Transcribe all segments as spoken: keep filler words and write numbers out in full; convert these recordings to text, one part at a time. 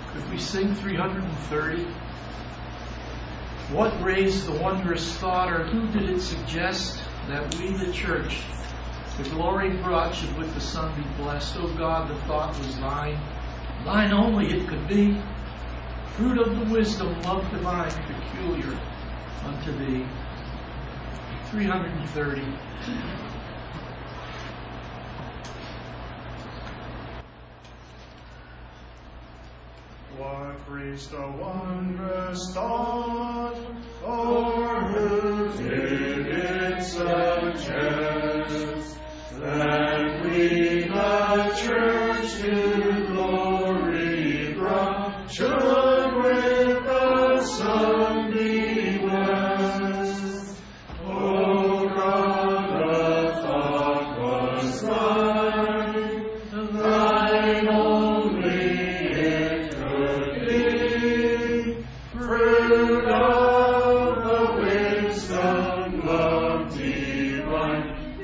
Could we sing three hundred thirty? What raised the wondrous thought, or who did it suggest that we, the church, the glory brought, should with the Son be blessed? O God, the thought was thine. Thine only it could be. Fruit of the wisdom, love divine, peculiar unto thee. three hundred thirty. What raised a wondrous thought, or who did it suggest, that we, the church, to glory brought, should with the Son be blessed? O God, the thought was thine, thine only it could be, fruit of the wisdom, love divine,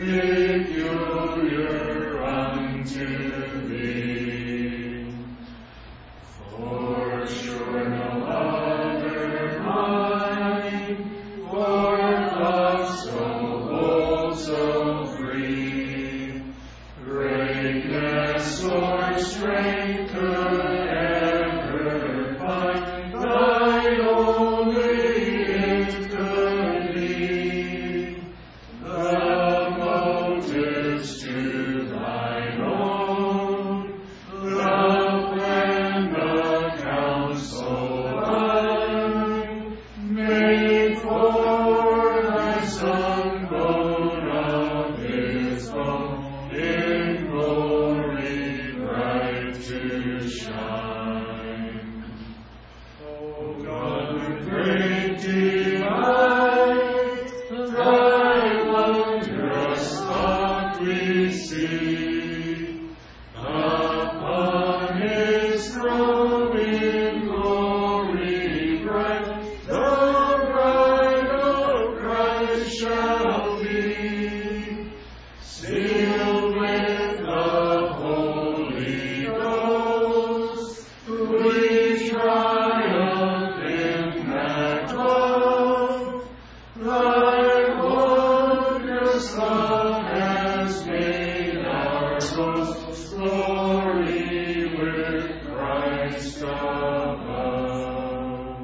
peculiar unto thee. For sure no other mind, for love so bold, so free, greatness or strength could ever find, thine only it could be. The motives to thine own, love when the counsel thine, made for thy Son, bone of his bone, in glory bright to shine. O God, with great delight, thy wondrous thought we see, upon his throne in glory bright, the bride of Christ shall be, sealed with the Holy Ghost. We triumph in that love, thy wondrous love has made our boast, glory with Christ above.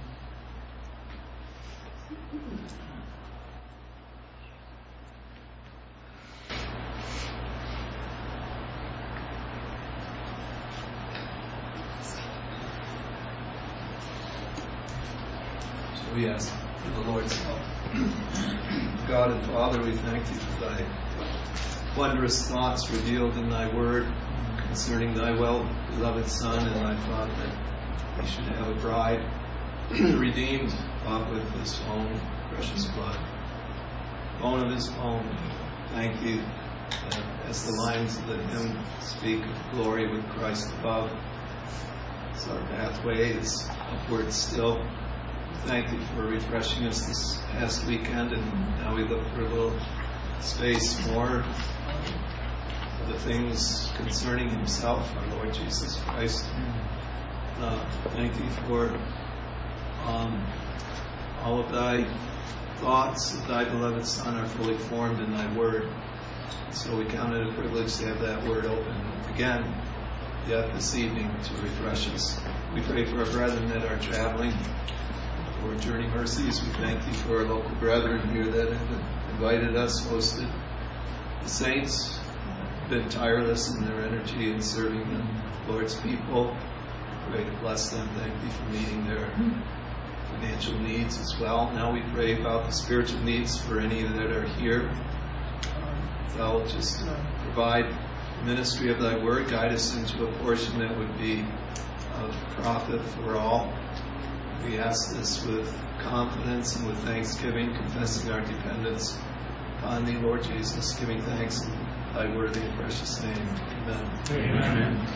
So we ask for the Lord's help. God and Father, we thank you for thy wondrous thoughts revealed in thy word concerning thy well-beloved Son, and I thought that we should have a bride redeemed, bought with his own precious blood, bone of his bone. Thank you that as the lines of the hymn speak of glory with Christ above, as our pathway is upward still. Thank you for refreshing us this past weekend, and now we look for a little space more for the things concerning himself, our Lord Jesus Christ. Uh, thank you for um, all of thy thoughts of thy beloved Son are fully formed in thy word. So we count it a privilege to have that word open again yet this evening to refresh us. We pray for our brethren that are traveling for Journey Mercies. We thank you for our local brethren here that have invited us, hosted the saints, been tireless in their energy in serving the Lord's people. Pray to bless them. Thank you for meeting their financial needs as well. Now we pray about the spiritual needs for any that are here. Thou just provide the ministry of thy word, guide us into a portion that would be of profit for all. We ask this with confidence and with thanksgiving, confessing our dependence upon thee, Lord Jesus, giving thanks in thy worthy and precious name. Amen. Amen.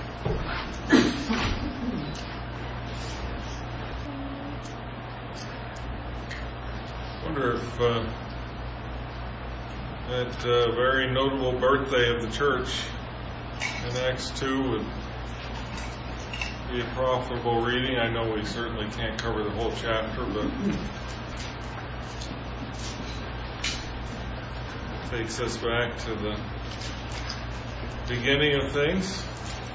I wonder if uh, that uh, very notable birthday of the church in Acts two would be a profitable reading. I know we certainly can't cover the whole chapter, but takes us back to the beginning of things.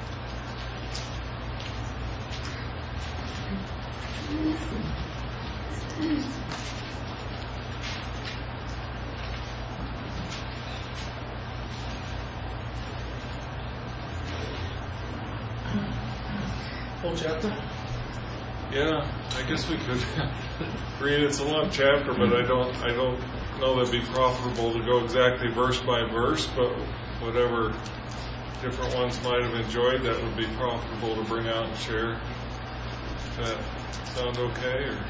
Whole chapter? Yeah, I guess we could read. It's a long chapter, but I don't, I don't know that'd be profitable to go exactly verse by verse. But whatever different ones might have enjoyed, that would be profitable to bring out and share. Does that sound okay? Or?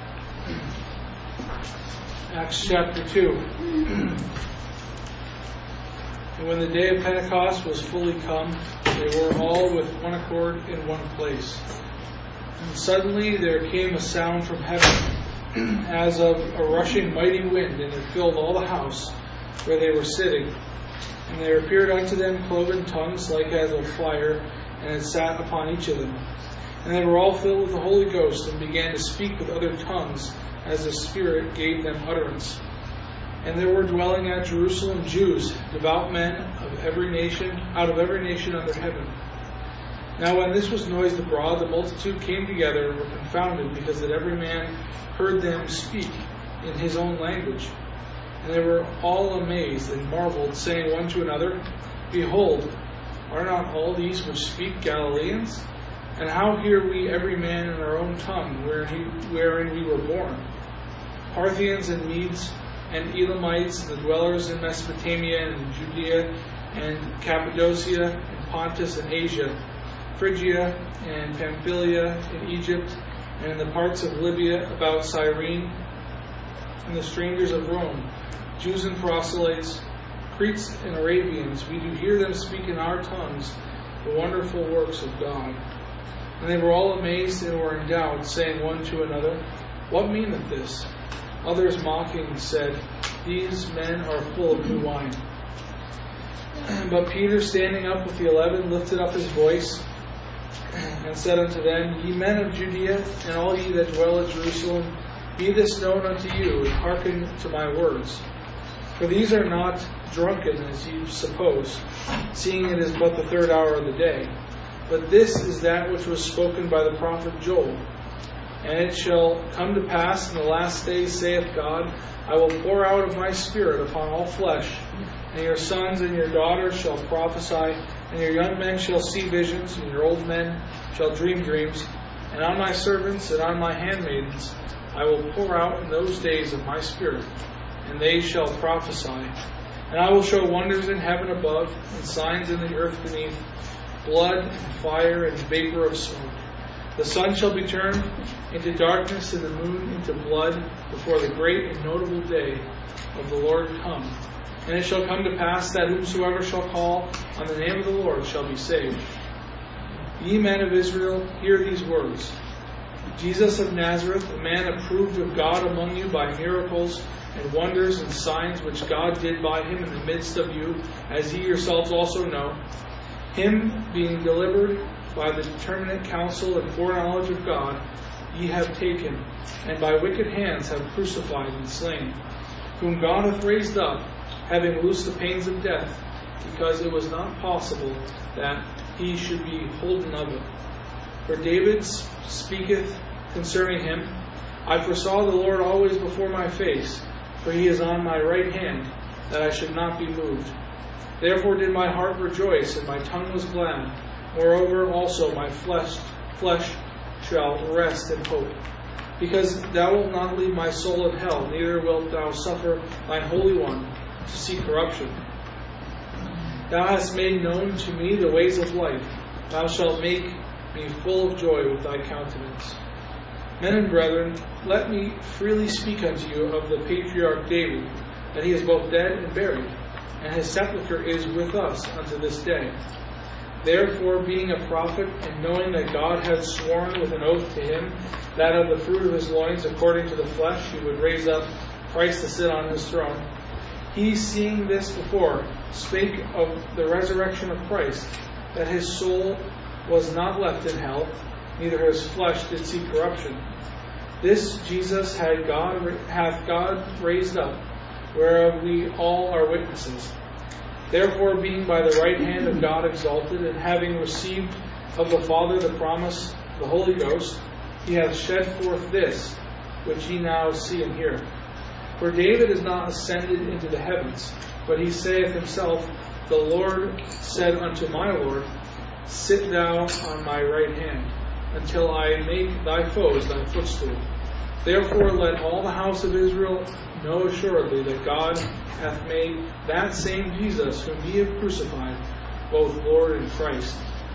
Acts chapter two. And when the day of Pentecost was fully come, they were all with one accord in one place. And suddenly there came a sound from heaven, as of a rushing mighty wind, and it filled all the house where they were sitting. And there appeared unto them cloven tongues like as of fire, and it sat upon each of them. And they were all filled with the Holy Ghost, and began to speak with other tongues, as the Spirit gave them utterance. And there were dwelling at Jerusalem Jews, devout men of every nation, out of every nation under heaven. Now when this was noised abroad, the multitude came together and were confounded, because that every man heard them speak in his own language. And they were all amazed and marveled, saying one to another, Behold, are not all these which speak Galileans? And how hear we every man in our own tongue, wherein, he, wherein we were born? Parthians and Medes and Elamites, the dwellers in Mesopotamia and Judea and Cappadocia and Pontus and Asia, Phrygia and Pamphylia in Egypt, and in the parts of Libya about Cyrene, and the strangers of Rome, Jews and proselytes, Cretes and Arabians, we do hear them speak in our tongues the wonderful works of God. And they were all amazed and were in doubt, saying one to another, What meaneth this? Others mocking said, These men are full of new wine. But Peter, standing up with the eleven, lifted up his voice, and said unto them, Ye men of Judea, and all ye that dwell at Jerusalem, be this known unto you, and hearken to my words. For these are not drunken, as ye suppose, seeing it is but the third hour of the day. But this is that which was spoken by the prophet Joel. And it shall come to pass in the last days, saith God, I will pour out of my Spirit upon all flesh, and your sons and your daughters shall prophesy, and your young men shall see visions, and your old men shall dream dreams. And on my servants and on my handmaidens I will pour out in those days of my Spirit, and they shall prophesy. And I will show wonders in heaven above, and signs in the earth beneath, blood and fire and vapor of smoke. The sun shall be turned into darkness, and the moon into blood, before the great and notable day of the Lord come. And it shall come to pass that whomsoever shall call on the name of the Lord shall be saved. Ye men of Israel, hear these words. Jesus of Nazareth, a man approved of God among you by miracles and wonders and signs which God did by him in the midst of you, as ye yourselves also know, him being delivered by the determinate counsel and foreknowledge of God, ye have taken, and by wicked hands have crucified and slain, whom God hath raised up, having loosed the pains of death, because it was not possible that he should be holden of it. For David speaketh concerning him, I foresaw the Lord always before my face, for he is on my right hand, that I should not be moved. Therefore did my heart rejoice, and my tongue was glad. Moreover also my flesh, flesh shall rest in hope. Because thou wilt not leave my soul in hell, neither wilt thou suffer thine Holy One to see corruption. Thou hast made known to me the ways of life. Thou shalt make me full of joy with thy countenance. Men and brethren, let me freely speak unto you of the patriarch David, that he is both dead and buried, and his sepulchre is with us unto this day. Therefore, being a prophet, and knowing that God had sworn with an oath to him, that of the fruit of his loins, according to the flesh, he would raise up Christ to sit on his throne, he, seeing this before, spake of the resurrection of Christ, that his soul was not left in hell, neither his flesh did see corruption. This Jesus had God hath God raised up, whereof we all are witnesses. Therefore, being by the right hand of God exalted, and having received of the Father the promise, the Holy Ghost, he hath shed forth this, which ye now see and hear. For David is not ascended into the heavens, but he saith himself, The Lord said unto my Lord, Sit thou on my right hand, until I make thy foes thy footstool. Therefore let all the house of Israel know assuredly that God hath made that same Jesus whom ye have crucified, both Lord and Christ.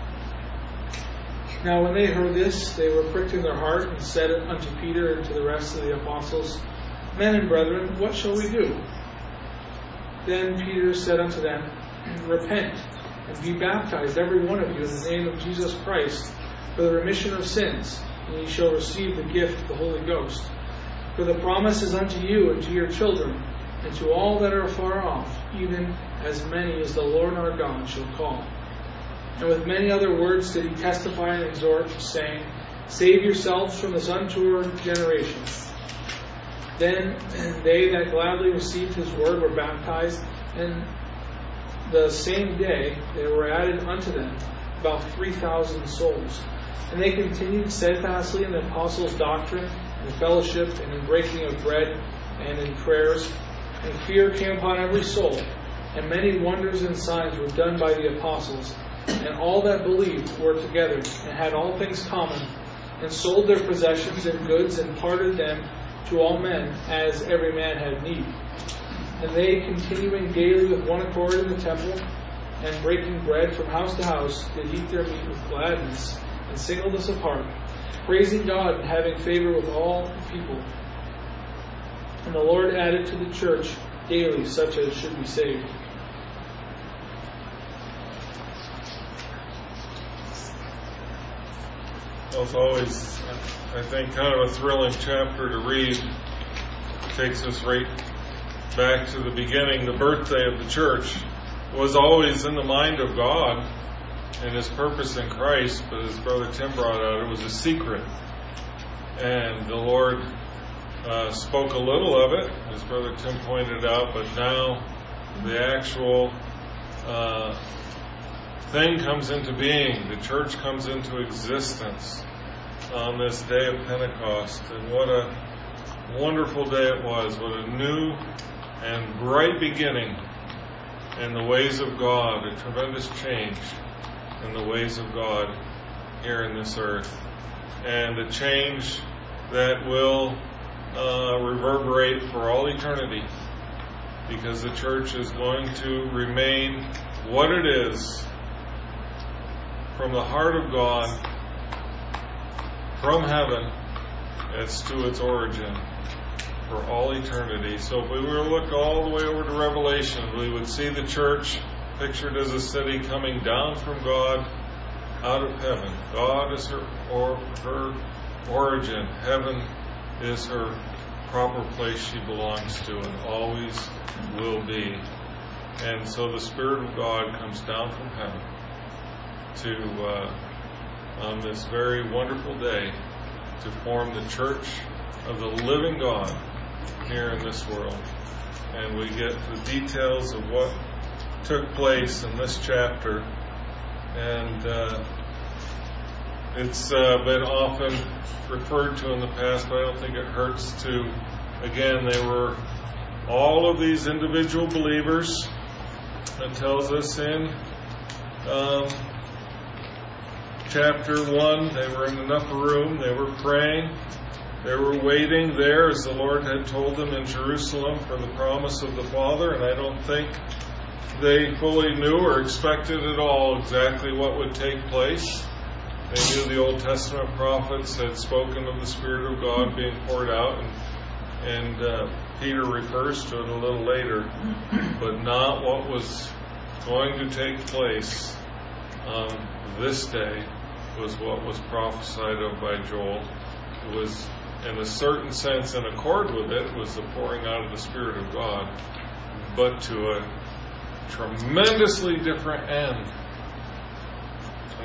Now when they heard this, they were pricked in their heart, and said unto Peter and to the rest of the apostles, Men and brethren, what shall we do? Then Peter said unto them, Repent, and be baptized every one of you in the name of Jesus Christ, for the remission of sins, and ye shall receive the gift of the Holy Ghost. For the promise is unto you and to your children, and to all that are far off, even as many as the Lord our God shall call. And with many other words did he testify and exhort, saying, Save yourselves from this untoward generation. Then they that gladly received his word were baptized, and the same day there were added unto them about three thousand souls. And they continued steadfastly in the apostles' doctrine, and fellowship, and in breaking of bread, and in prayers. And fear came upon every soul, and many wonders and signs were done by the apostles. And all that believed were together, and had all things common, and sold their possessions and goods, and parted them to all men, as every man had need. And they, continuing daily with one accord in the temple, and breaking bread from house to house, did eat their meat with gladness, and singleness of heart, praising God and having favor with all the people. And the Lord added to the church daily such as should be saved. Well, it's always, I think, kind of a thrilling chapter to read. It takes us right back to the beginning. The birthday of the church was always in the mind of God and his purpose in Christ, but as Brother Tim brought out, it was a secret. And the Lord uh, spoke a little of it, as Brother Tim pointed out, but now the actual uh, thing comes into being. The church comes into existence on this day of Pentecost. And what a wonderful day it was. What a new and bright beginning in the ways of God. A tremendous change in the ways of God here in this earth. And a change that will uh, reverberate for all eternity, because the church is going to remain what it is from the heart of God, from heaven, as to its origin for all eternity. So if we were to look all the way over to Revelation, we would see the church pictured as a city coming down from God out of heaven. God is her, or, her origin. Heaven is her proper place she belongs to and always will be. And so the Spirit of God comes down from heaven to, uh, on this very wonderful day, to form the church of the living God here in this world. And we get the details of what took place in this chapter. And uh, it's uh, been often referred to in the past, but I don't think it hurts to, again, they were all of these individual believers. It tells us in um, chapter one, they were in an upper room, they were praying, they were waiting there as the Lord had told them in Jerusalem for the promise of the Father, and I don't think they fully knew or expected at all exactly what would take place. They knew the Old Testament prophets had spoken of the Spirit of God being poured out, and, and uh, Peter refers to it a little later, but not what was going to take place on this day was what was prophesied of by Joel. It was, in a certain sense, in accord with it, was the pouring out of the Spirit of God, but to a tremendously different end.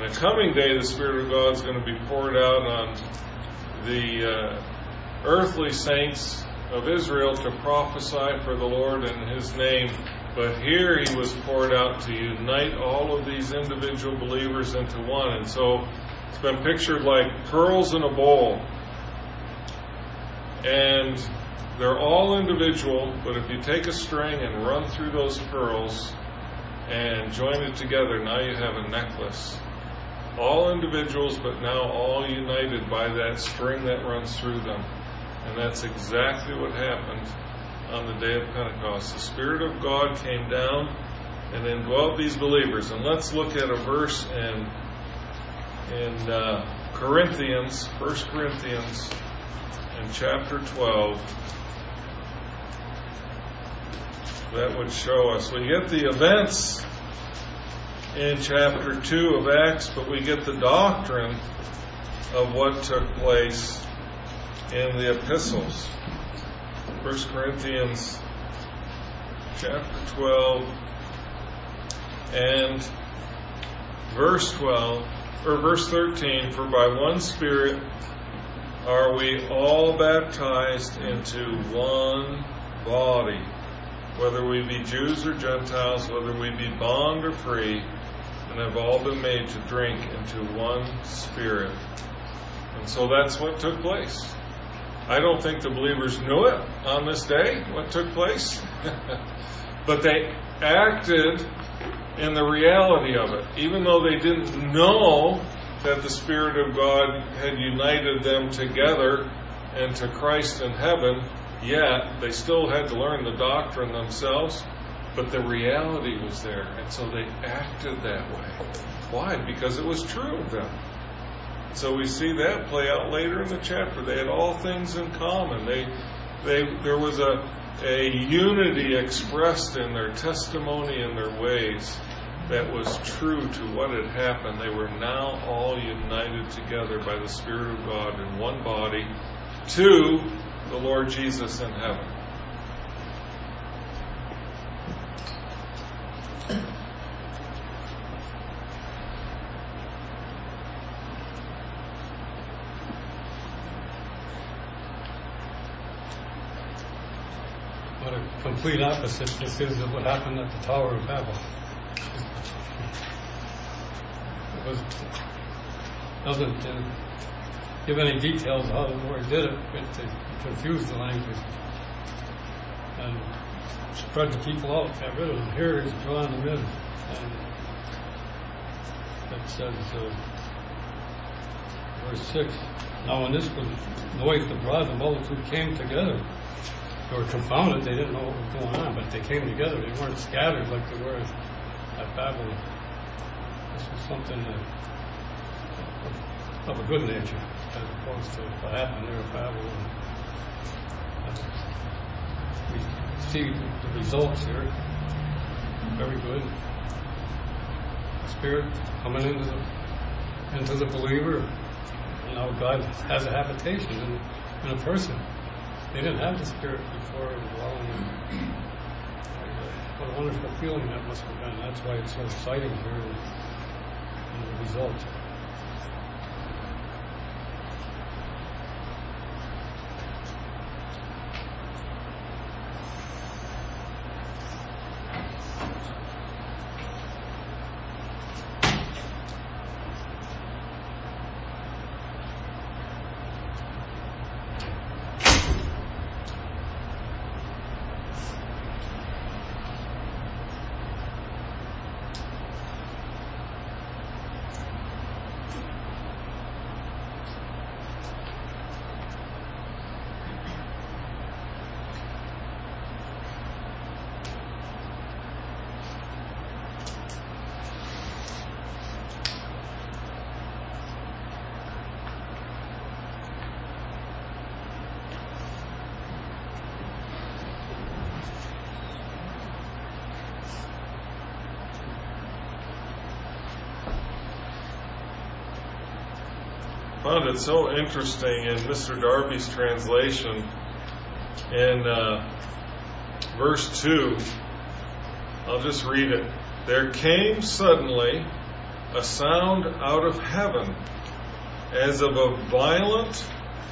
In the coming day, the Spirit of God is going to be poured out on the uh, earthly saints of Israel to prophesy for the Lord in His name. But here He was poured out to unite all of these individual believers into one. And so it's been pictured like pearls in a bowl. And they're all individual, but if you take a string and run through those pearls and join it together, now you have a necklace. All individuals, but now all united by that string that runs through them. And that's exactly what happened on the day of Pentecost. The Spirit of God came down and indwelt these believers. And let's look at a verse in, in uh, Corinthians, First Corinthians, in chapter twelve. That would show us. We get the events in chapter two of Acts, but we get the doctrine of what took place in the epistles. First Corinthians chapter twelve and verse twelve, or verse thirteen, for by one Spirit are we all baptized into one body, whether we be Jews or Gentiles, whether we be bond or free, and have all been made to drink into one Spirit. And so that's what took place. I don't think the believers knew it on this day, what took place. But they acted in the reality of it. Even though they didn't know that the Spirit of God had united them together into Christ in heaven, yet they still had to learn the doctrine themselves. But the reality was there, and so they acted that way. Why? Because it was true of them. So we see that play out later in the chapter. They had all things in common. They, they, there was a, a unity expressed in their testimony and their ways that was true to what had happened. They were now all united together by the Spirit of God in one body to the Lord Jesus in heaven. What a complete opposite this is of what happened at the Tower of Babel. It was, doesn't uh, give any details of how the Lord did it, but it confused the language and spread the people out, got rid of them. Here he's drawing them in. And it says, uh, verse six, now when this was noised abroad, the multitude came together. They were confounded, they didn't know what was going on, but they came together. They weren't scattered like they were at Babylon. This was something that, of a good nature, as opposed to what happened there at Babylon. We see the results here. Very good. The Spirit coming into the, into the believer. You know, God has a habitation in, in a person. They didn't have the Spirit before dwelling in. What a wonderful feeling that must have been. That's why it's so exciting here in, in the result. I found it so interesting in Mister Darby's translation in uh, verse two. I'll just read it. There came suddenly a sound out of heaven, as of a violent,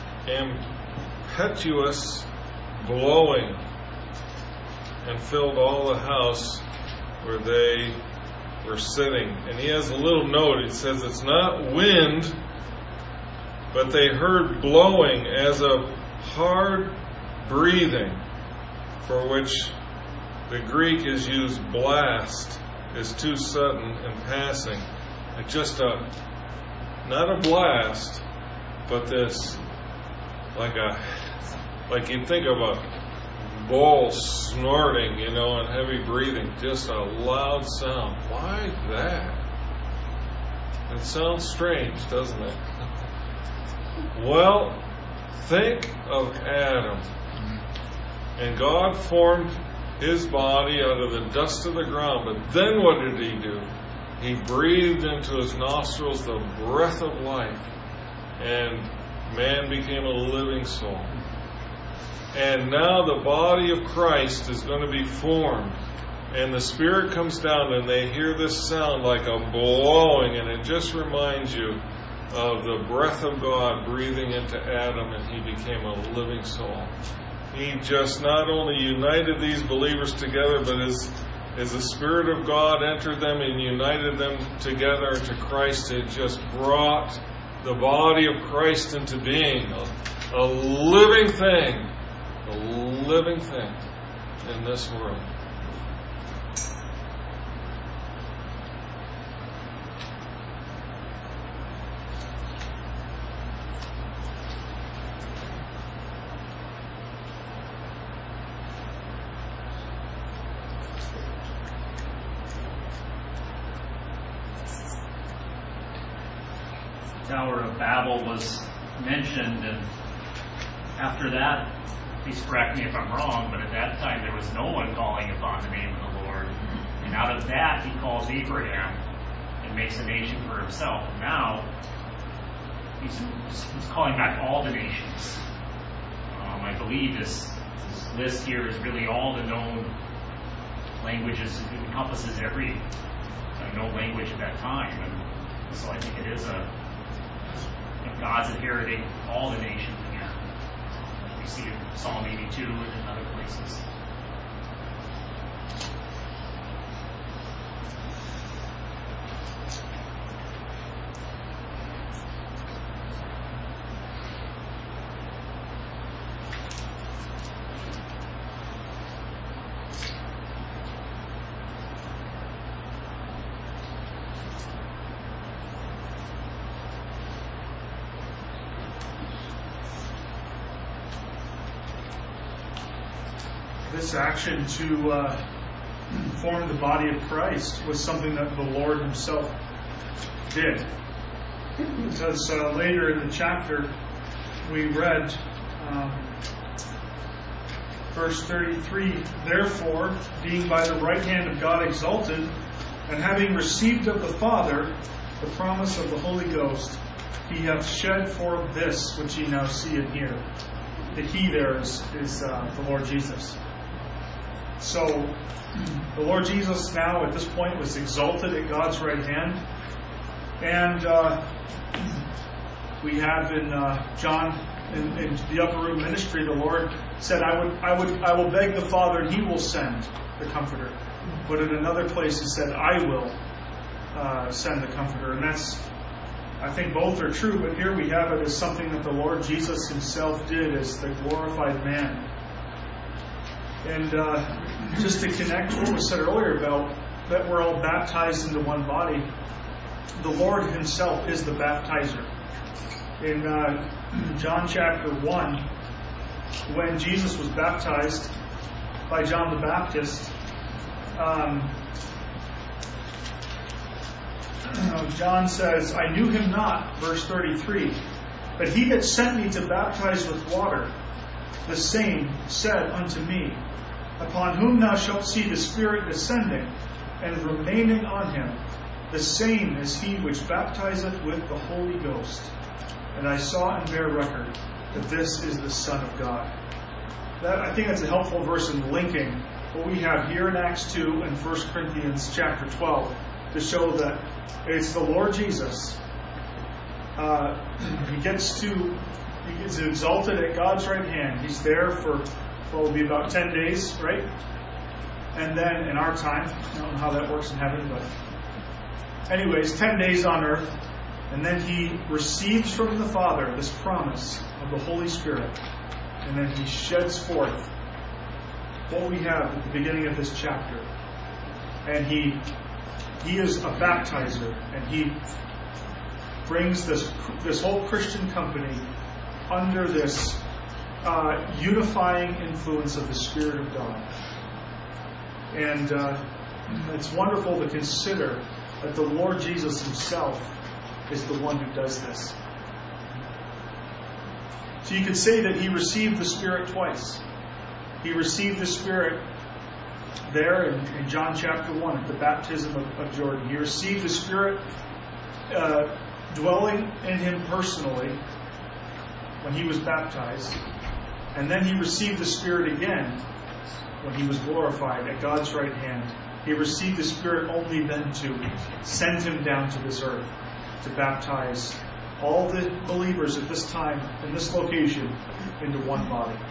impetuous blowing, and filled all the house where they were sitting. And he has a little note. He says it's not wind, but they heard blowing as of hard breathing, for which the Greek is used blast, is too sudden and passing. It's just a, not a blast, but this, like a, like you think of a bull snorting, you know, and heavy breathing, just a loud sound. Why that? It sounds strange, doesn't it? Well, think of Adam. And God formed his body out of the dust of the ground. But then what did he do? He breathed into his nostrils the breath of life. And man became a living soul. And now the body of Christ is going to be formed. And the Spirit comes down and they hear this sound like a blowing. And it just reminds you of the breath of God breathing into Adam, and he became a living soul. He just not only united these believers together, but as, as the Spirit of God entered them and united them together into Christ, it just brought the body of Christ into being. A, a living thing. A living thing in this world. Tower of Babel was mentioned, and after that, please correct me if I'm wrong, but at that time there was no one calling upon the name of the Lord. And out of that he calls Abraham and makes a nation for himself. And now he's, he's calling back all the nations. Um, I believe this, this list here is really all the known languages. It encompasses every uh, known language at that time. And so I think it is a God's inheriting all the nations again. We see it in Psalm eighty-two and in other places. This action to uh, form the body of Christ was something that the Lord himself did. Because uh, later in the chapter we read um, verse thirty-three, therefore, being by the right hand of God exalted, and having received of the Father the promise of the Holy Ghost, he hath shed forth this which ye now see and hear. The he there is, is uh, the Lord Jesus. So, the Lord Jesus now at this point was exalted at God's right hand. And uh, we have in uh, John, in, in the upper room ministry, the Lord said, I would, I would, I will beg the Father and he will send the Comforter. But in another place he said, I will uh, send the Comforter. And that's, I think both are true, but here we have it as something that the Lord Jesus himself did as the glorified man. And uh, just to connect what was said earlier about that we're all baptized into one body, the Lord himself is the baptizer. In uh, John chapter one, when Jesus was baptized by John the Baptist, um, John says, I knew him not, verse thirty-three, but he that sent me to baptize with water, the same said unto me, upon whom thou shalt see the Spirit descending and remaining on him, the same is he which baptizeth with the Holy Ghost. And I saw and bear record that this is the Son of God. That, I think that's a helpful verse in linking what we have here in Acts two and First Corinthians chapter twelve. to show that it's the Lord Jesus. Uh, he gets to, he gets exalted at God's right hand. He's there for probably about ten days, right? And then in our time, I don't know how that works in heaven, but anyways, ten days on earth. And then he receives from the Father this promise of the Holy Spirit. And then he sheds forth what we have at the beginning of this chapter. And he he is a baptizer. And he brings this this whole Christian company under this uh, unifying influence of the Spirit of God. And uh, it's wonderful to consider that the Lord Jesus himself is the one who does this. So you could say that he received the Spirit twice. He received the Spirit there in, in John chapter one at the baptism of, of Jordan. He received the Spirit uh, dwelling in him personally when he was baptized. And then he received the Spirit again when he was glorified at God's right hand. He received the Spirit only then to send him down to this earth to baptize all the believers at this time, in this location, into one body.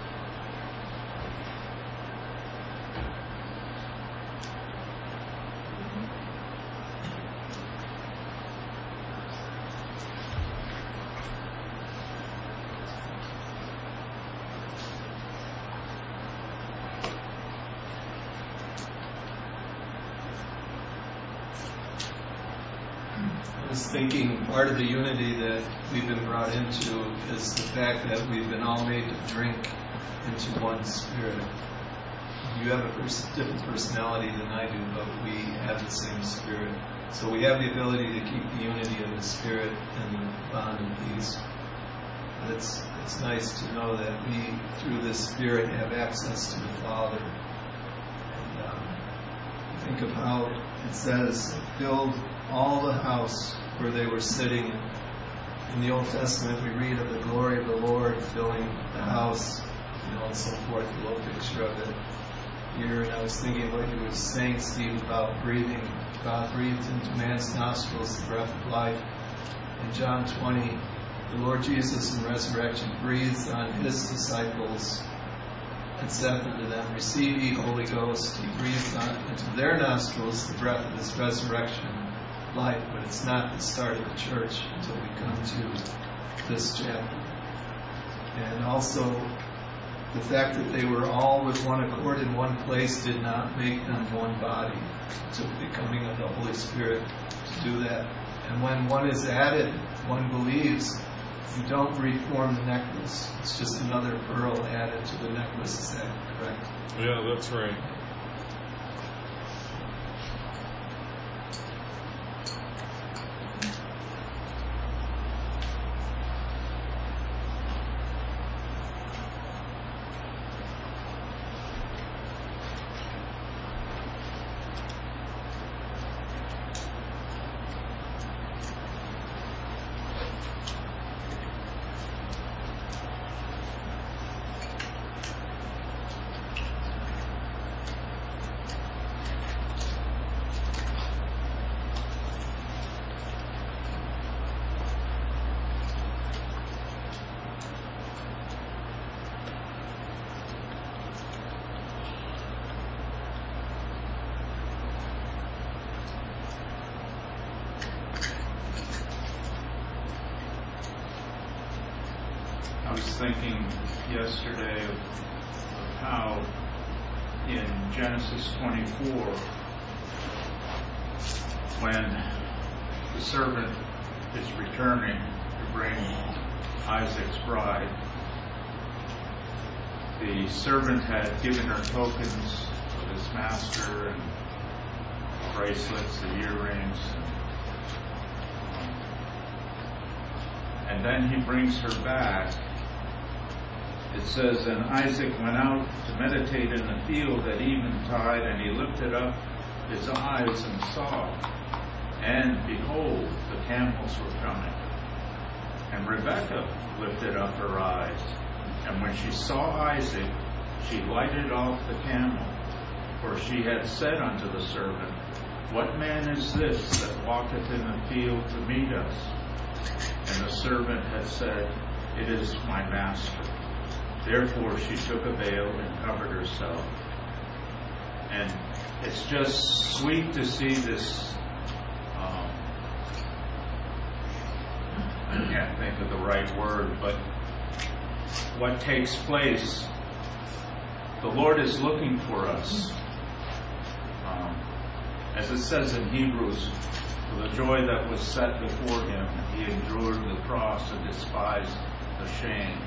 I was thinking part of the unity that we've been brought into is the fact that we've been all made to drink into one Spirit. You have a pers- different personality than I do, but we have the same Spirit. So we have the ability to keep the unity of the Spirit and the bond of peace. But it's, it's nice to know that we, through this Spirit, have access to the Father. And um, think of how it says, filled all the house where they were sitting. In the Old Testament, we read of the glory of the Lord filling the house, you know, and so forth, a little picture of it here. And I was thinking what you were saying, Steve, about breathing. God breathed into man's nostrils the breath of life. In John twenty, the Lord Jesus in resurrection breathes on his disciples and said unto them, receive ye Holy Ghost. He breathed on into their nostrils the breath of his resurrection life, but it's not the start of the church until we come to this chapter. And also, the fact that they were all with one accord in one place did not make them one body. It took the coming of the Holy Spirit to do that. And when one is added, one believes, you don't reform the necklace. It's just another pearl added to the necklace. Is that correct? Yeah, that's right. I was thinking yesterday of, of how in Genesis twenty-four, when the servant is returning to bring Isaac's bride, the servant had given her tokens of his master and bracelets, the earrings, and, and then he brings her back. It says, and Isaac went out to meditate in the field at eventide, and he lifted up his eyes and saw, and behold, the camels were coming. And Rebekah lifted up her eyes, and when she saw Isaac, she lighted off the camel, for she had said unto the servant, What man is this that walketh in the field to meet us? And the servant had said, It is my master. Therefore she took a veil and covered herself. And it's just sweet to see this. Um, I can't think of the right word, but what takes place. The Lord is looking for us. Um, as it says in Hebrews, for the joy that was set before him, he endured the cross and despised the shame.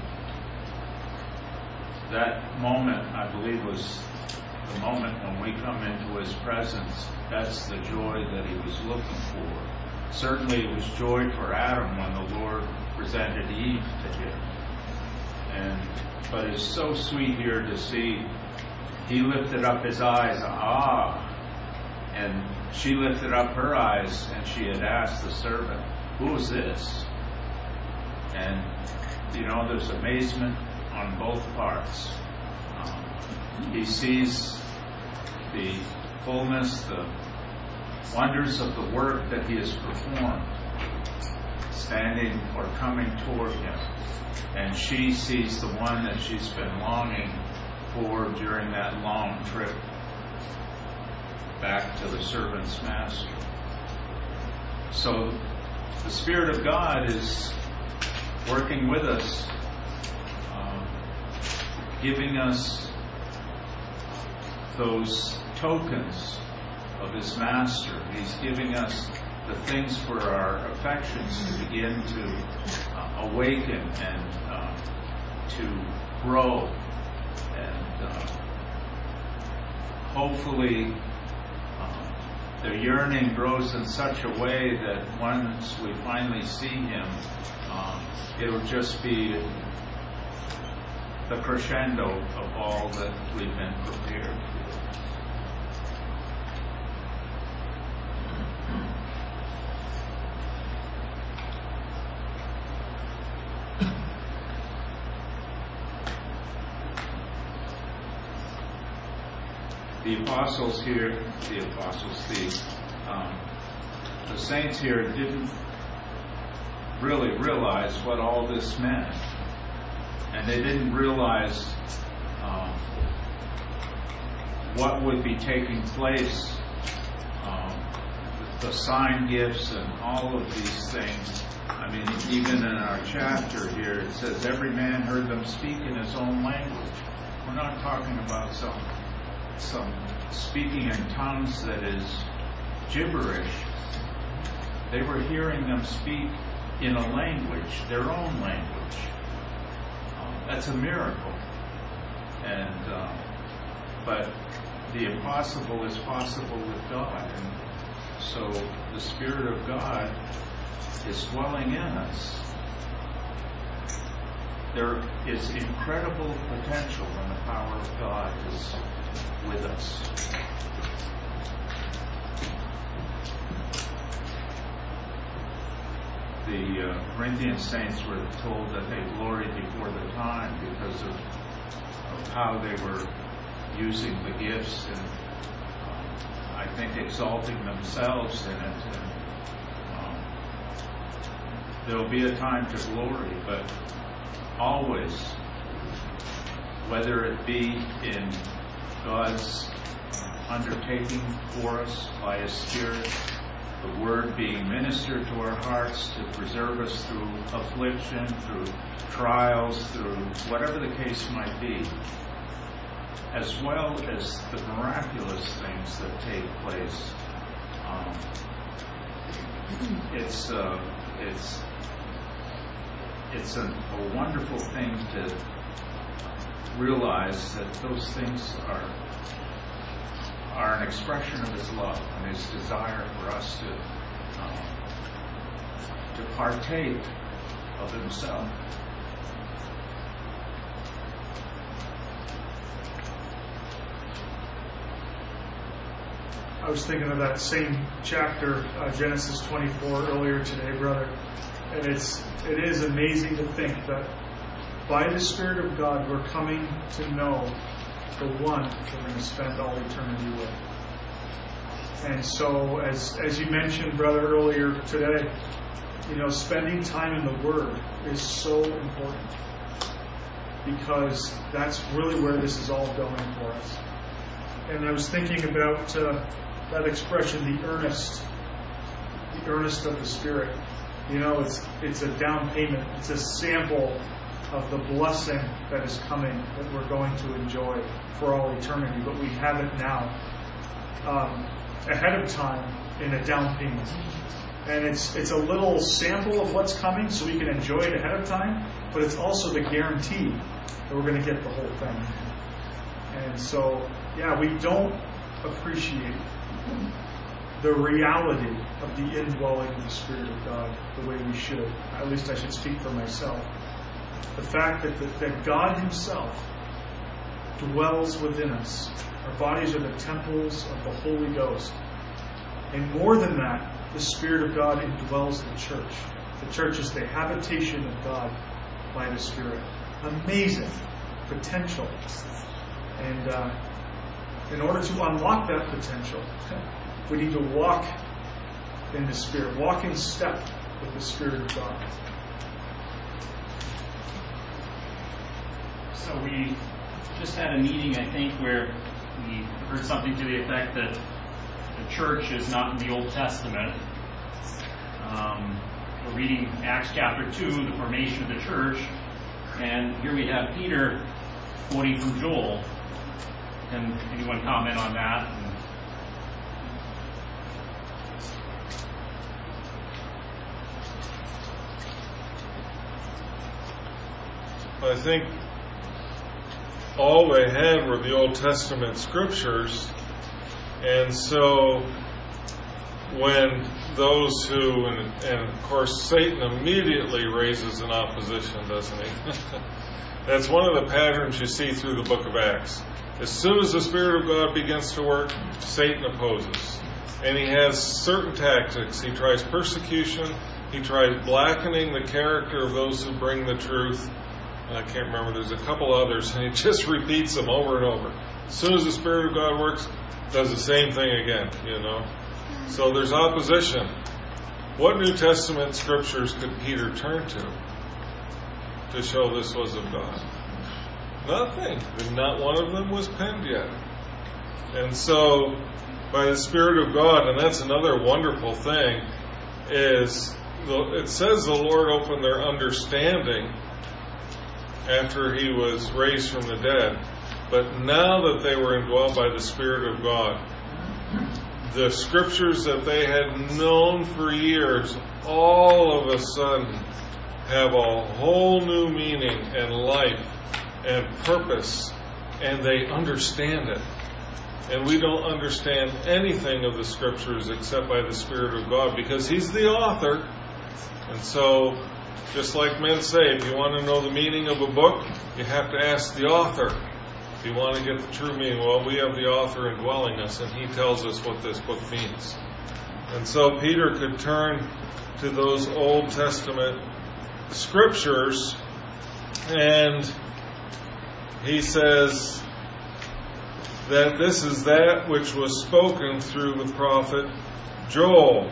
That moment, I believe, was the moment when we come into his presence. That's the joy that he was looking for. Certainly it was joy for Adam when the Lord presented Eve to him. And but it's so sweet here to see he lifted up his eyes, ah, and she lifted up her eyes, and she had asked the servant, who is this? And, you know, there's amazement on both parts. Um, he sees the fullness, the wonders of the work that he has performed, standing or coming toward him. And she sees the one that she's been longing for during that long trip back to the servant's master. So the Spirit of God is working with us, um, giving us those tokens of his master. He's giving us the things for our affections to begin to uh, awaken and uh, to grow. And uh, hopefully uh, the yearning grows in such a way that once we finally see him, uh, it'll just be the crescendo of all that we've been prepared for. The apostles here, the apostles, the, um, the saints here didn't really realize what all this meant. And they didn't realize um, what would be taking place, um, the sign gifts and all of these things. I mean, even in our chapter here, it says every man heard them speak in his own language. We're not talking about some some speaking in tongues that is gibberish. They were hearing them speak in a language, their own language. Um, that's a miracle. And uh, but the impossible is possible with God, and so the Spirit of God is dwelling in us. There is incredible potential when the power of God is with us. The uh, Corinthian saints were told that they gloried before the time because of, of how they were using the gifts and um, I think exalting themselves in it. And, um, there'll be a time to glory, but always, whether it be in God's undertaking for us by His Spirit, the Word being ministered to our hearts to preserve us through affliction, through trials, through whatever the case might be, as well as the miraculous things that take place. Um, it's uh, it's it's a, a wonderful thing to realize that those things are are an expression of His love and His desire for us to um, to partake of Himself. I was thinking of that same chapter, uh, Genesis twenty-four, earlier today, brother. And it's it is amazing to think that by the Spirit of God we're coming to know the one we're going to spend all eternity with. And so, as as you mentioned, brother, earlier today, you know, spending time in the Word is so important, because that's really where this is all going for us. And I was thinking about uh, that expression, the earnest, the earnest of the Spirit. You know, it's it's a down payment. It's a sample of the blessing that is coming, that we're going to enjoy for all eternity. But we have it now, um, ahead of time, in a down payment. And it's it's a little sample of what's coming, so we can enjoy it ahead of time. But it's also the guarantee that we're going to get the whole thing. And so, yeah, we don't appreciate the reality of the indwelling of the Spirit of God the way we should. At least I should speak for myself. The fact that, the, that God Himself dwells within us. Our bodies are the temples of the Holy Ghost. And more than that, the Spirit of God indwells the church. The church is the habitation of God by the Spirit. Amazing potential. And uh, in order to unlock that potential, we need to walk in the Spirit, walk in step with the Spirit of God. So we just had a meeting, I think, where we heard something to the effect that the church is not in the Old Testament. Um, we're reading Acts chapter two, the formation of the church, and here we have Peter quoting from Joel. Can anyone comment on that? I think all they had were the Old Testament scriptures, and so when those who, and, and of course Satan immediately raises an opposition, doesn't he? That's one of the patterns you see through the book of Acts. As soon as the Spirit of God begins to work, Satan opposes. And he has certain tactics. He tries persecution. He tries blackening the character of those who bring the truth. I can't remember, there's a couple others, and he just repeats them over and over. As soon as the Spirit of God works, does the same thing again, you know. So there's opposition. What New Testament scriptures could Peter turn to to show this was of God? Nothing. Not one of them was penned yet. And so, by the Spirit of God, and that's another wonderful thing, is it says the Lord opened their understanding after He was raised from the dead. But now that they were indwelled by the Spirit of God, the scriptures that they had known for years, all of a sudden have a whole new meaning and life and purpose, and they understand it. And we don't understand anything of the scriptures except by the Spirit of God, because He's the author. And so, just like men say, if you want to know the meaning of a book, you have to ask the author. If you want to get the true meaning, well, we have the author indwelling us, and he tells us what this book means. And so Peter could turn to those Old Testament scriptures, and he says that this is that which was spoken through the prophet Joel.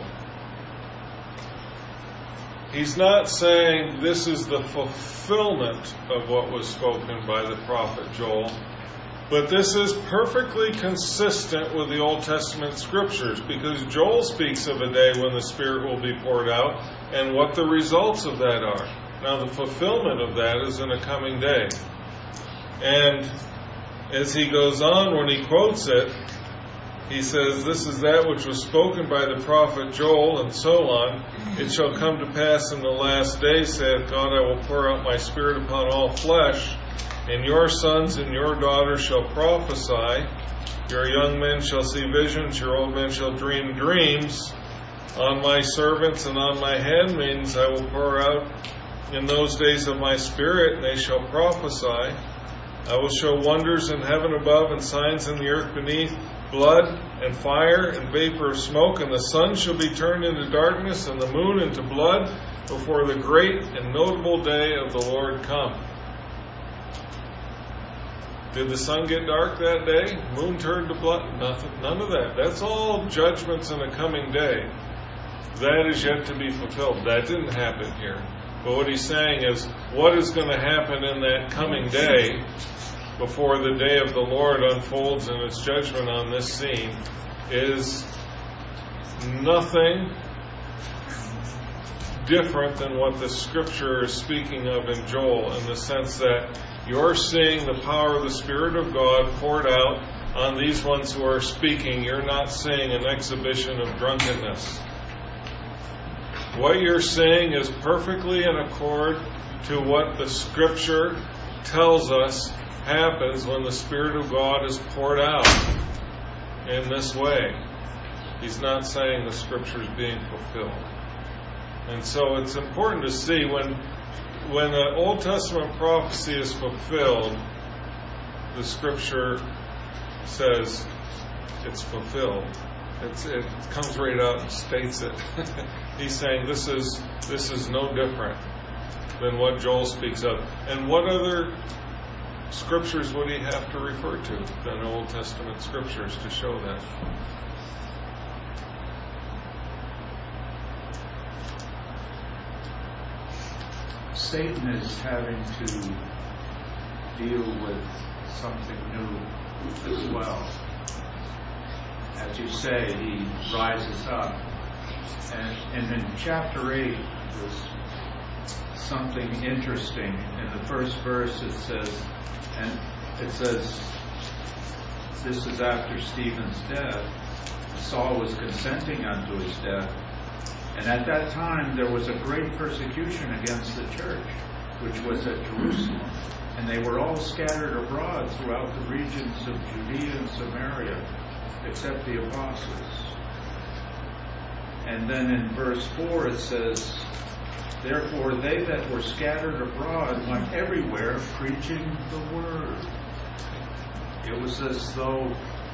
He's not saying this is the fulfillment of what was spoken by the prophet Joel, but this is perfectly consistent with the Old Testament scriptures, because Joel speaks of a day when the Spirit will be poured out and what the results of that are. Now, the fulfillment of that is in a coming day. And as he goes on, when he quotes it, he says, this is that which was spoken by the prophet Joel, and so on. It shall come to pass in the last day, saith God, I will pour out my Spirit upon all flesh, and your sons and your daughters shall prophesy. Your young men shall see visions, your old men shall dream dreams. On my servants and on my handmaidens I will pour out in those days of my Spirit, and they shall prophesy. I will show wonders in heaven above and signs in the earth beneath, blood and fire and vapor of smoke, and the sun shall be turned into darkness and the moon into blood before the great and notable day of the Lord come. Did the sun get dark that day? Moon turned to blood? Nothing, none of that. That's all judgments in a coming day. That is yet to be fulfilled. That didn't happen here. But what he's saying is, what is going to happen in that coming day before the day of the Lord unfolds in its judgment on this scene is nothing different than what the Scripture is speaking of in Joel, in the sense that you're seeing the power of the Spirit of God poured out on these ones who are speaking. You're not seeing an exhibition of drunkenness. What you're seeing is perfectly in accord to what the Scripture tells us happens when the Spirit of God is poured out in this way. He's not saying the Scripture is being fulfilled. And so it's important to see when when the Old Testament prophecy is fulfilled, the Scripture says it's fulfilled. It's, it comes right out and states it. He's saying this is this is no different than what Joel speaks of. And what other scriptures would he have to refer to than Old Testament scriptures to show that? Satan is having to deal with something new as well. As you say, he rises up. And, and in chapter eight, there's something interesting. In the first verse it says, and it says, this is after Stephen's death. Saul was consenting unto his death. And at that time there was a great persecution against the church, which was at Jerusalem. And they were all scattered abroad throughout the regions of Judea and Samaria, except the apostles. And then in verse four it says, therefore they that were scattered abroad went everywhere preaching the word. It was as though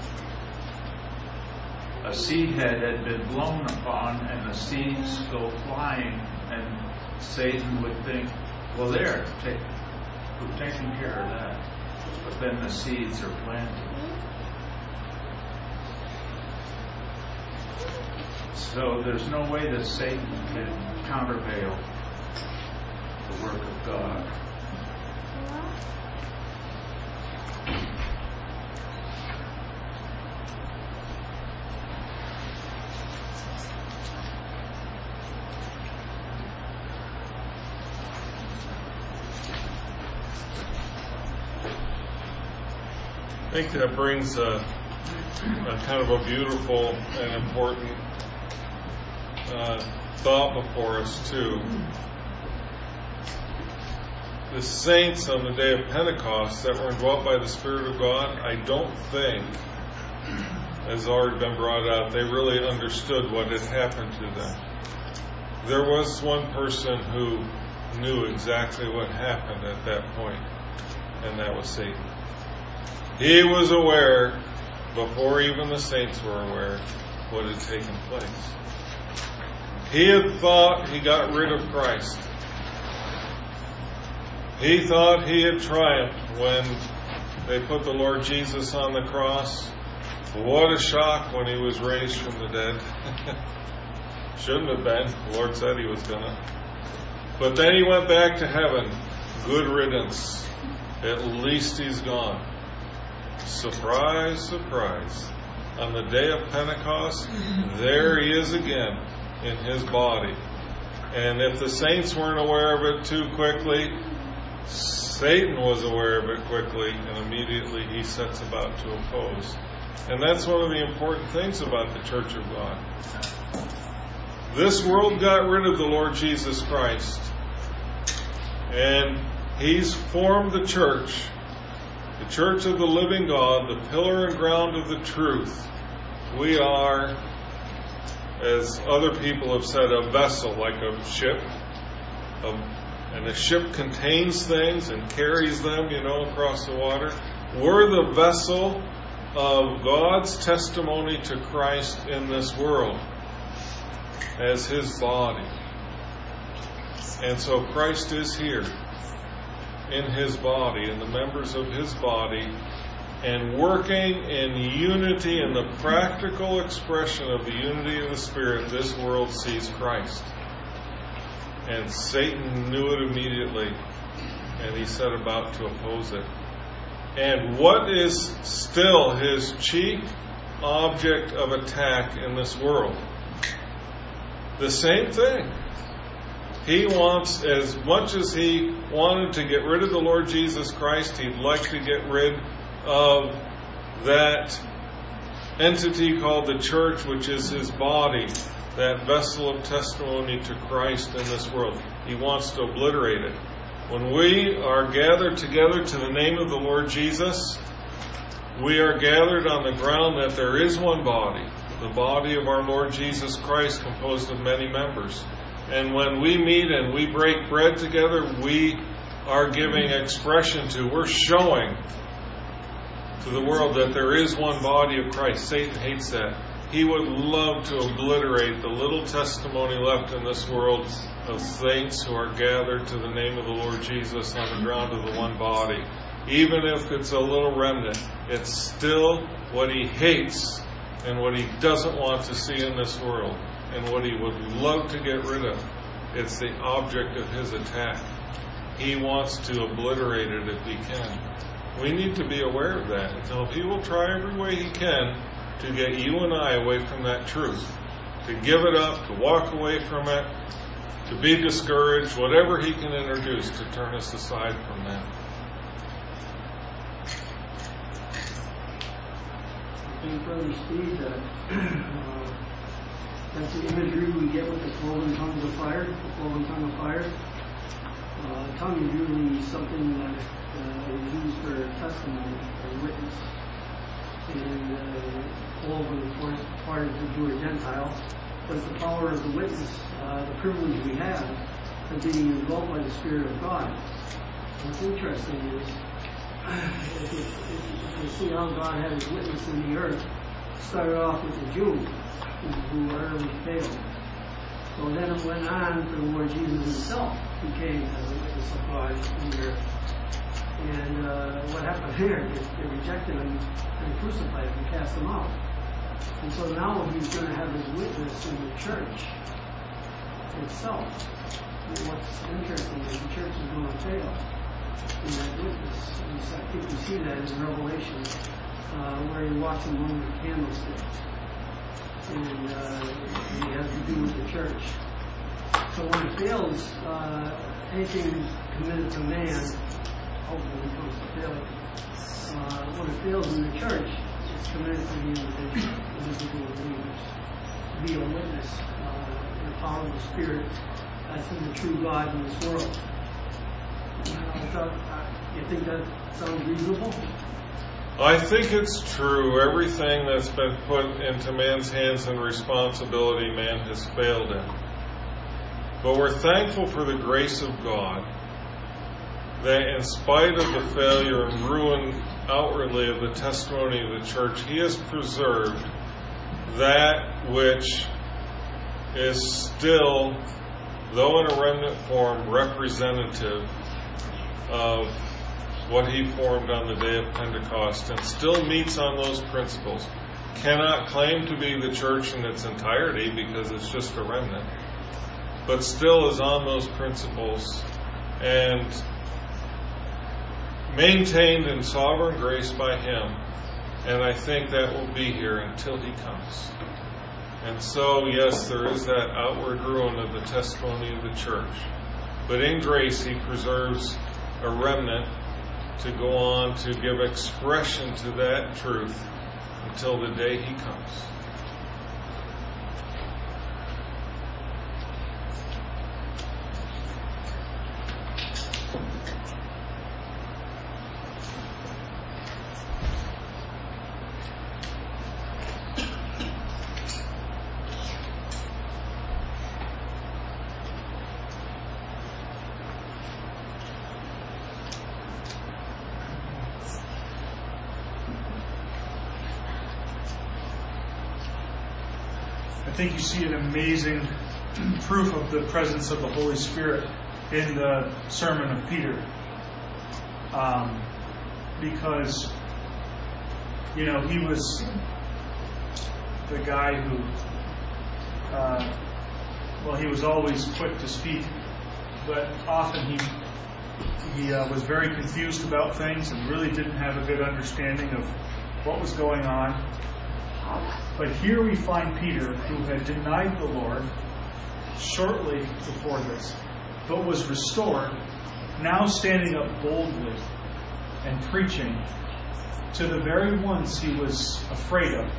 a seed head had been blown upon and the seeds go flying, and Satan would think, well, there, take, we've taken care of that. But then the seeds are planted. So there's no way that Satan can countervail the work of God. I think that brings a, a kind of a beautiful and important uh, thought before us too. The saints on the day of Pentecost that were indwelt by the Spirit of God, I don't think, as already been brought out, they really understood what had happened to them. There was one person who knew exactly what happened at that point, and that was Satan. He was aware, before even the saints were aware, what had taken place. He had thought he got rid of Christ. He thought he had triumphed when they put the Lord Jesus on the cross. What a shock when he was raised from the dead. Shouldn't have been. The Lord said he was going to. But then he went back to heaven. Good riddance. At least he's gone. Surprise, surprise. On the day of Pentecost, there he is again in his body. And if the saints weren't aware of it too quickly, Satan was aware of it quickly, and immediately he sets about to oppose. And that's one of the important things about the Church of God. This world got rid of the Lord Jesus Christ, and he's formed the church, the church of the living God, the pillar and ground of the truth. We are, as other people have said, a vessel, like a ship. A, and a ship contains things and carries them, you know, across the water. We're the vessel of God's testimony to Christ in this world as his body. And so Christ is here in his body, in the members of his body, and working in unity, in the practical expression of the unity of the Spirit, this world sees Christ. And Satan knew it immediately, and he set about to oppose it. And what is still his chief object of attack in this world? The same thing. He wants, as much as he wanted to get rid of the Lord Jesus Christ, he'd like to get rid of that entity called the church, which is his body, that vessel of testimony to Christ in this world. He wants to obliterate it. When we are gathered together to the name of the Lord Jesus, we are gathered on the ground that there is one body, the body of our Lord Jesus Christ, composed of many members. And when we meet and we break bread together, we are giving expression to, we're showing to the world that there is one body of Christ. Satan hates that. He would love to obliterate the little testimony left in this world of saints who are gathered to the name of the Lord Jesus on the ground of the one body. Even if it's a little remnant, it's still what he hates and what he doesn't want to see in this world, and what he would love to get rid of. It's the object of his attack. He wants to obliterate it if he can. We need to be aware of that. And so he will try every way he can to get you and I away from that truth, to give it up, to walk away from it, to be discouraged, whatever he can introduce to turn us aside from that. I think, Brother Steve, that uh, that's the imagery we get with the cloven tongues of fire, the cloven tongue of fire. Uh, tongue is usually something that uh, is used for testimony or witness. And uh, cloven, of course, part of the Jew or Gentile, but it's the power of the witness, uh, the privilege we have of being indwelt by the Spirit of God. What's interesting is, if you, if you see how God had his witness in the earth, started off with the Jew, who utterly failed. So then it went on to the Lord Jesus himself, who came as a witness of God in the earth. And uh, what happened here? They, they rejected him and crucified him and cast him out. And so now he's going to have his witness in the church itself. And what's interesting is the church is going to fail in that witness. And so I think we see that in Revelation, uh, where he walks among the candlesticks. And uh, he has to do with the church. So when it fails, uh, anything committed to man hopefully comes to failure. Uh, when it fails in the church, it's committed to the individual, individual believers. To be a witness uh, in the power of the Spirit as to the true God in this world. Uh, so, uh, you think that sounds reasonable? I think it's true. Everything that's been put into man's hands and responsibility, man has failed in. But we're thankful for the grace of God, that in spite of the failure and ruin outwardly of the testimony of the church, he has preserved that which is still, though in a remnant form, representative of what he formed on the day of Pentecost, and still meets on those principles. Cannot claim to be the church in its entirety because it's just a remnant, but still is on those principles and maintained in sovereign grace by him. And I think that will be here until he comes. And so, yes, there is that outward ruin of the testimony of the church, but in grace he preserves a remnant to go on to give expression to that truth until the day he comes. I think you see an amazing proof of the presence of the Holy Spirit in the sermon of Peter. Um, because, you know, he was the guy who, uh, well, he was always quick to speak, but often he he uh, was very confused about things and really didn't have a good understanding of what was going on. But here we find Peter, who had denied the Lord shortly before this, but was restored, now standing up boldly and preaching to the very ones he was afraid of.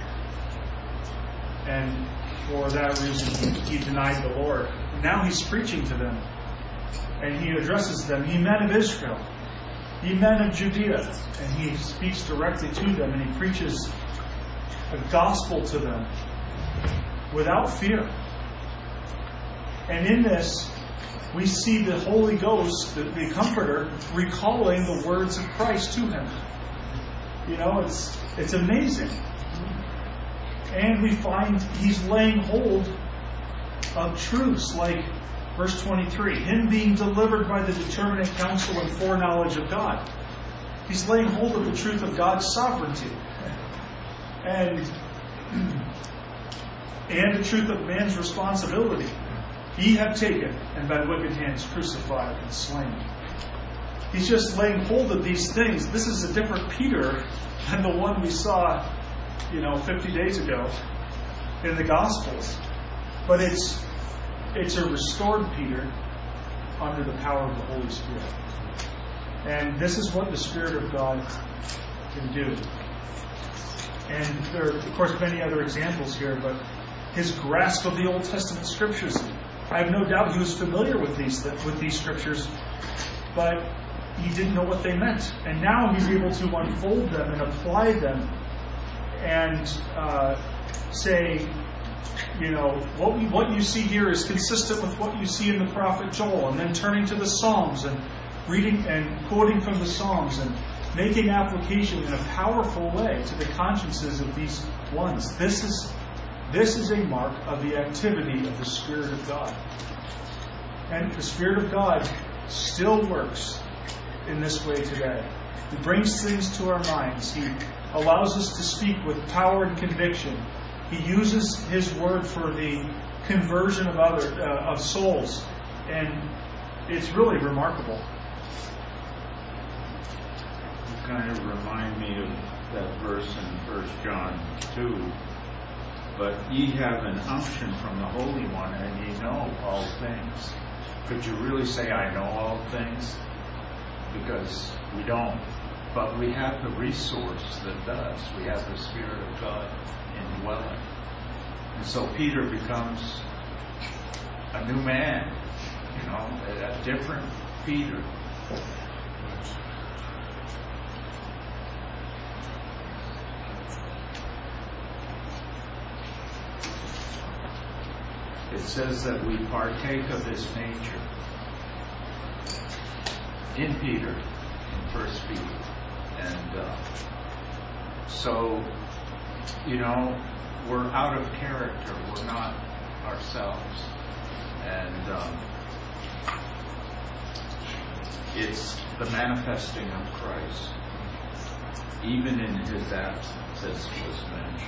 And for that reason, he, he denied the Lord. Now he's preaching to them. And he addresses them, ye men of Israel, ye men of Judea. And he speaks directly to them, and he preaches a gospel to them without fear. And in this, we see the Holy Ghost, the, the Comforter, recalling the words of Christ to him. You know, it's it's amazing. And we find he's laying hold of truths like verse twenty-three, him being delivered by the determinate counsel and foreknowledge of God. He's laying hold of the truth of God's sovereignty. And, and the truth of man's responsibility. Ye have taken, and by wicked hands crucified and slain. He's just laying hold of these things. This is a different Peter than the one we saw, you know, fifty days ago in the Gospels. But it's it's a restored Peter under the power of the Holy Spirit. And this is what the Spirit of God can do. And there are, of course, many other examples here, but his grasp of the Old Testament Scriptures, I have no doubt he was familiar with these with these Scriptures, but he didn't know what they meant. And now he's able to unfold them and apply them and uh, say, you know, what we, what you see here is consistent with what you see in the prophet Joel, and then turning to the Psalms and reading and quoting from the Psalms and making application in a powerful way to the consciences of these ones. This is this is a mark of the activity of the Spirit of God. And the Spirit of God still works in this way today. He brings things to our minds. He allows us to speak with power and conviction. He uses His Word for the conversion of other uh, of souls, and it's really remarkable. You kind of remind me of that verse in First John two. But ye have an unction from the Holy One, and ye know all things. Could you really say, I know all things? Because we don't. But we have the resource that does. We have the Spirit of God indwelling. And so Peter becomes a new man, you know, a, a different Peter. It says that we partake of this nature in Peter, in First Peter. And uh, so, you know, we're out of character. We're not ourselves. And um, it's the manifesting of Christ, even in His absence, as was mentioned.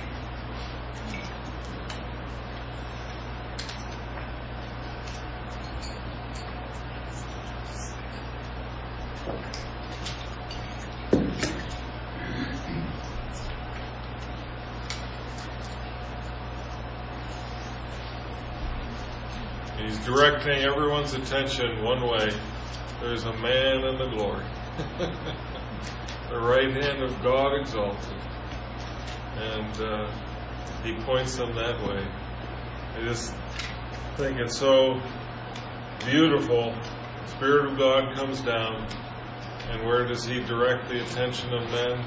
He's directing everyone's attention one way. There's a man in the glory. The right hand of God exalted. And uh, He points them that way. I just think it's so beautiful. The Spirit of God comes down. And where does He direct the attention of men?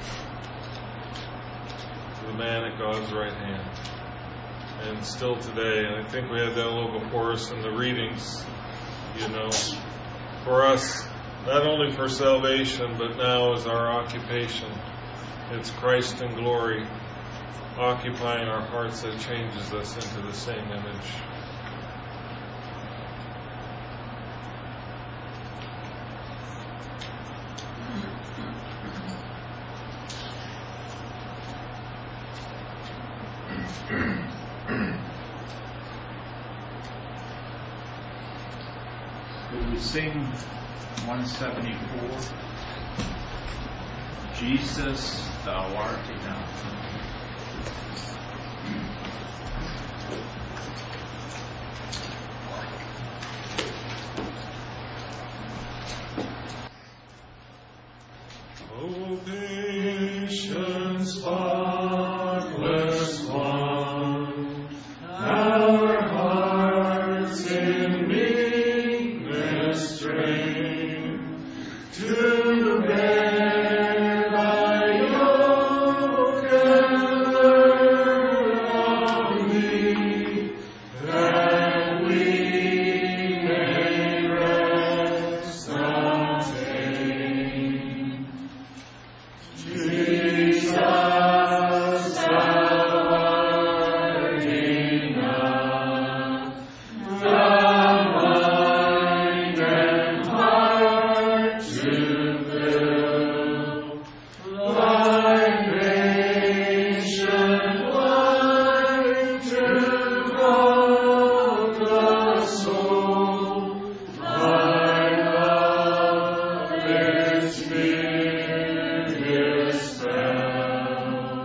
To the man at God's right hand. And still today, and I think we had that a little before us in the readings, you know, for us, not only for salvation, but now as our occupation. It's Christ in glory occupying our hearts that changes us into the same image. Will we sing one seventy-four? Jesus, thou art enough. O patient, spotless one, our hearts in meekness strain to bear thy yoke and learn of thee, that we may rest obtain. Jesus, thou art enough, thou mind and heart to fill, thy patient light to clothe the soul, thy love its biggest spell.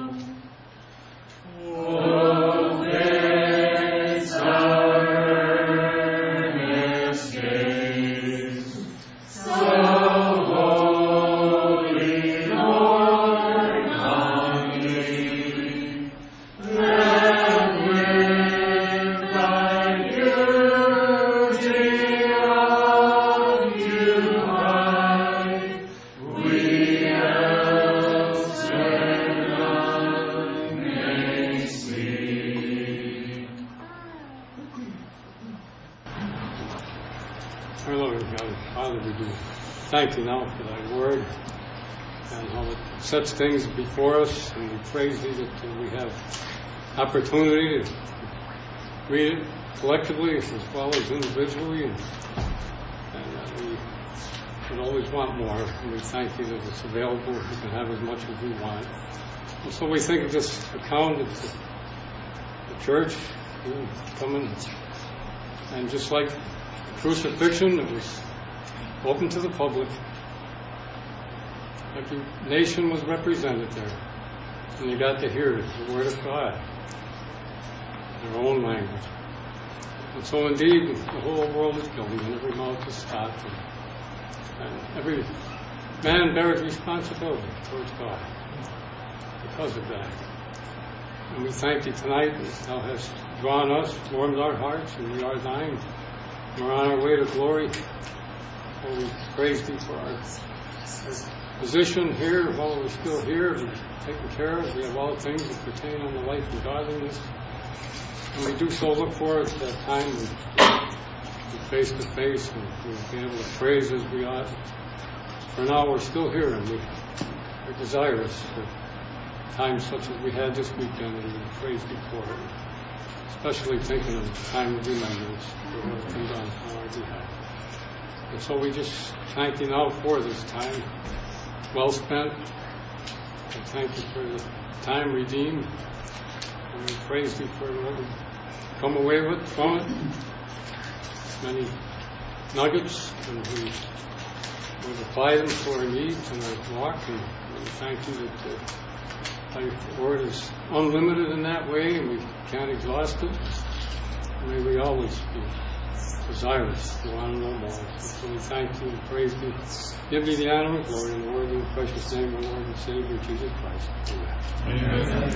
Oh, fix our earnest gaze, so holy, Lord, on thee, that with thy beauty occupied, we elsewhere none may see. Our Lord God, Father, we do thank you now for thy word and how it sets things before us, and we praise thee that uh, we have opportunity to read it collectively as well as individually, and, and that we would always want more, and we thank you that it's available. We can have as much as we want. And so we think of this account of the, the church you know, coming, and just like crucifixion, it was open to the public. Every nation was represented there, and they got to hear the word of God in their own language. And so indeed, the whole world is going, and every mouth is stopped, and, and every man bears responsibility towards God because of that. And we thank you tonight that thou hast drawn us, warmed our hearts, and we are thine. We're on our way to glory. Oh, we praise thee for our, our position here while we're still here. We're taken care of. We have all things that pertain unto life and godliness. And we do so look forward to that time when we're face to face and we'll be able to praise as we ought. For now, we're still here, and we are desirous for times such as we had this weekend, and we praise thee for it. Especially thinking of the time of remembrance for what has been done on our behalf. And so we just thank you now for this time well spent. And thank you for the time redeemed. And we praise thee for what we come away with from it. Many nuggets, and we will apply them to our needs and our walk. And we thank you that uh, thy word is unlimited in that way, and we can't exhaust it. May we always be desirous to want to know more. And so we thank you and praise you. Give thee the honor and glory in the word and precious name of our Lord and Savior Jesus Christ. Amen. Amen.